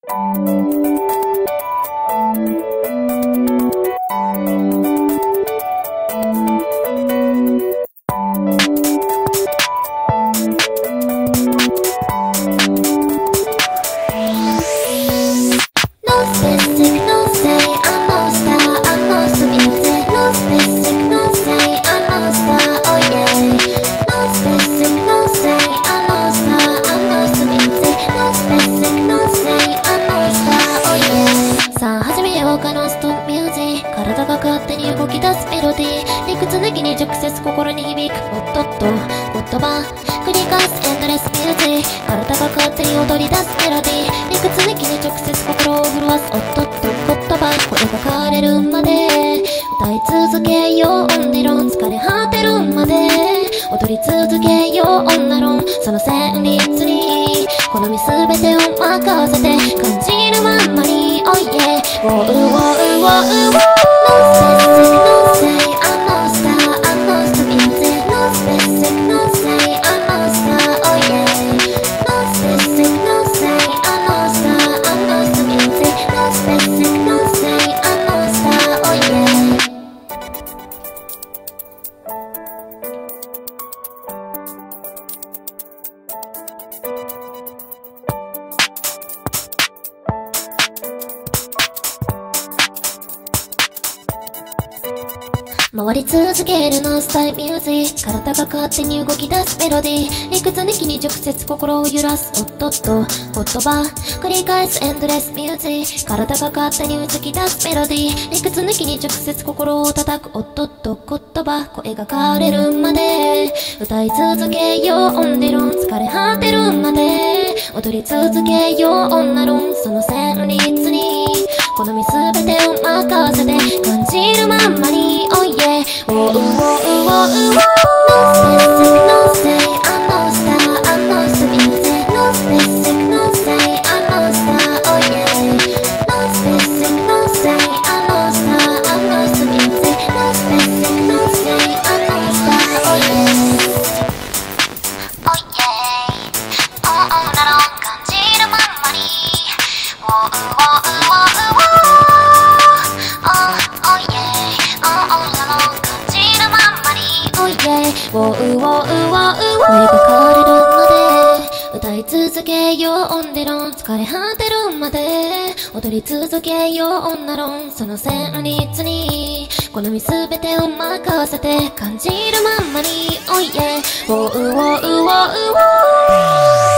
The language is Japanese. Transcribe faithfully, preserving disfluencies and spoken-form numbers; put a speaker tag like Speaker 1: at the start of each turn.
Speaker 1: 体が勝手に動き出すメロディー、理屈抜きに直接心に響くおっとっと言葉、繰り返すエンドレスミュージック。体が勝手に踊り出すメロディー、理屈抜きに直接心を震わすおっとっと言葉、声が枯れるまで歌い続けようオンリロン、疲れ果てるまで踊り続けよう女論、その旋律に好み全てを任せて感じるまんまに Oh yeah Whoa whoa whoa whoa No specific no say I'm no star I'm no star music No specific no say I'm no star Oh yeah No specific no say I'm no star I'm no star music No specific no say I'm no star Oh yeah回り続けるノンスタイルミュージック。体が勝手に動き出すメロディー、理屈抜きに直接心を揺らすおっとっと言葉、繰り返すエンドレスミュージック。体が勝手に動き出すメロディー、理屈抜きに直接心を叩くおっとっと言葉、声が枯れるまで歌い続けようオンリロン、疲れ果てるまで踊り続けよう女論、その旋律に好み全てを任せて感じるまんまに Oh yeah Oh oh oh oh No specific no say I'm no star I'm no star music No specific no say I'm no star Oh yeah No specific no say I'm no star I'm no star music No specific no say I'm no star Oh yeah Oh yeah Oh oh なの感じるまんまに Oh oh oh ohウォウウォウウォウ声が枯れるまで歌い続けようオンリロン、疲れ果てるまで踊り続けよう女論、その旋律に好み全てを任せて感じるまんまに Oh yeah ウォウウォウウォウ